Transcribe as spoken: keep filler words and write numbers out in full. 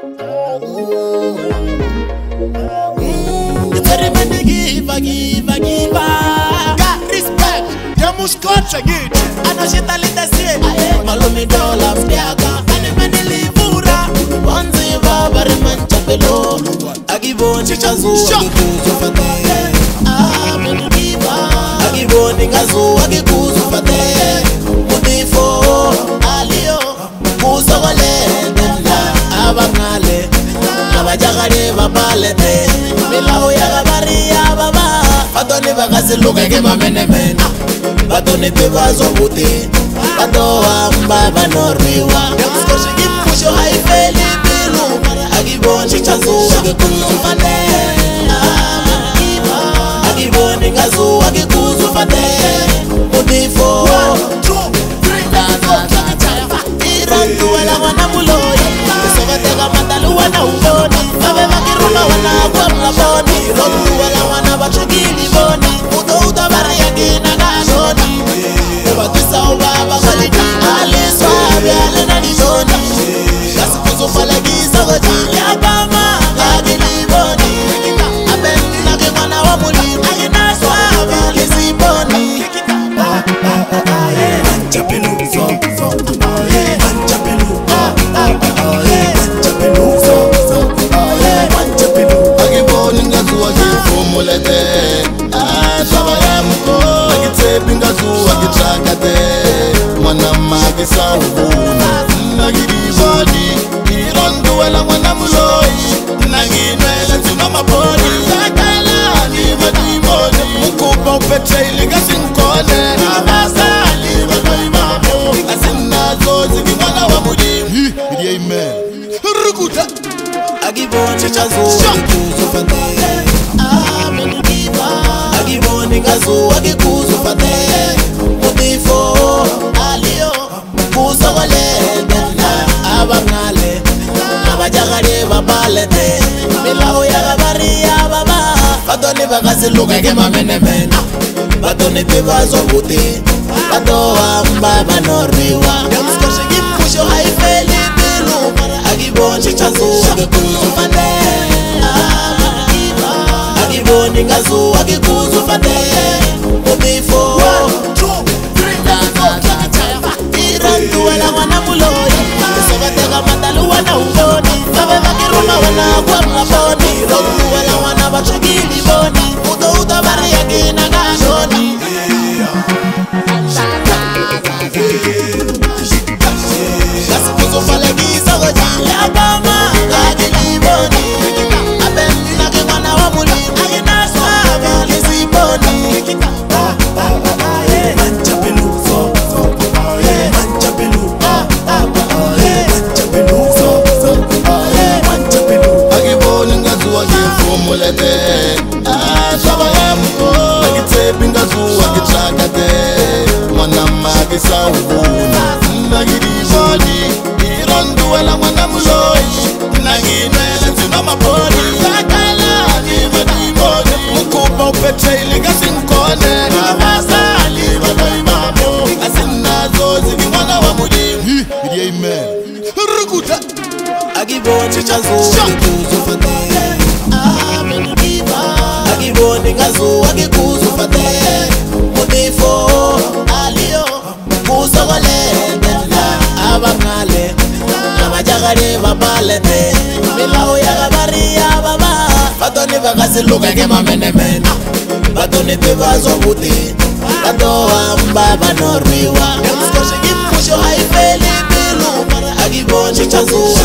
You tell me to give, I give, I give. Got respect. You must culture it. I know she tell it the same. Malumi dola mdiaga. Ani mani livura. Wanzi babari manchapelo. Agibo chichazu. Agikuzu fate. Ah, meni giva. Agibo ningazu. Agikuzu fate. Mudifo. Alio. Musogole. Abangale. Abajagare babalete. Milao ya gabari ya baba. Batoni bagaziluka ke bamenemena. Batoni tebazo buti. Bato amba banormiwa. Yamuskoshi gipusho haifeli bilu. Agibonchi chazu agikuzu fate. Agibo ningazu agikuzu fate. Mudifo. Irantu wala wana muloi. Sobatega matalu wana ungoni. Babe makiruna wana kwa mlaboni. Rotu wala wana bachugili boni. Uto uta bara yagina gashoni. Ubatisa ubaba khalidi. Aliswa biale na nizoni. Kasi kuzo falagisa gajili abama. Gagili boni. Abendi nage mwana wa mulimu. Agina swa biale ziboni. Manchapelu so so. Manchapelu ah ah ah. Manchapelu so so. Manchapelu. Agiboni ngazu agifumulete. Ah shabayamuko. Agitsebi ngazu agichakate. Mwana magisa ubuna. Nagiribodi. Irondu wala mwana muloi. Naginwele tunoma podi. Sakala nivadi modi. Mukupa upeche iligasi mkone. Abasali wadoi mamo. Asina zozi kimwana wa mudimu. Bidi amen. Rukuta. Agibonchi chazu agikuzu fate. Amen giva. Agiboni ngazu agikuzu fate. Mudifo. Alio. Musogole. Abangale. Abajagare babalete. Milao ya gabari ya baba. Batoni bagaziluka ke bamenemena. Batoni tebazo buti. Bato amba banormiwa. Yamuskoshi gipusho haifeli bilu. Agibonchi chazu agikuzu fate. Agibo ningazu agikuzu fate. Mudifo. Irantu wala wana muloi. Sobatega matalu wana ungoni. Babe makiruna wana kwa mlaboni. Rotu wala wana bachugili boni. Uto uta bari yagina gashoni. Kasi kuzo falagisa gajili abama. Gajili boni. Abendi nage mwana wa mulimu. Agina swa biale ziboni. Manchapelu so so. Manchapelu ah ah Manchapelu so so. Manchapelu. Agiboni ngazu agifumulete. Ah shabayamuko. Agitsebi ngazu agichakate. Mwana magisa ubuna. Nagiribodi. Irondu wala mwana muloi. Naginwele tunoma podi. Sakala nivadi modi. Mukupa upeche iligasi mkone. Abasali wadoi mamo. Asina zozi kimwana wa mudimu. Bidi amen. Rukuta. Agibonchi chazu agikuzu fate. Amen giva. Agiboni ngazu agikuzu fate. Mudifo. Alio. Musogole. Abangale. Abajagare babalete. Milao ya gabari ya baba. Batoni bagaziluka ke bamenemena. Batoni tebazo buti. Bato amba banormiwa. Yamuskoshi gipusho haifeli bilu. Agibonchi chazu